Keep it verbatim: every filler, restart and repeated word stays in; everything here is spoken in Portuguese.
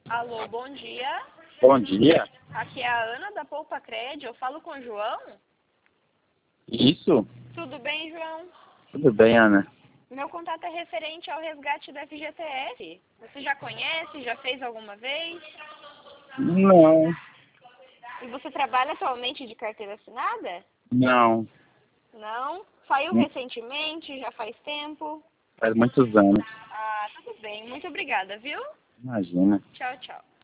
Alô, bom dia. Bom dia. Aqui é a Ana da Poupa Cred. Eu falo com o João? Isso? Tudo bem, João? Tudo bem, Ana? Meu contato é referente ao resgate do F G T S. Você já conhece? Já fez alguma vez? Não, E você trabalha atualmente de carteira assinada? não. Não? Saiu Hum, recentemente? Já faz tempo? Faz muitos anos. Ah, tudo bem. Muito obrigada, viu? Imagina. Tchau, tchau.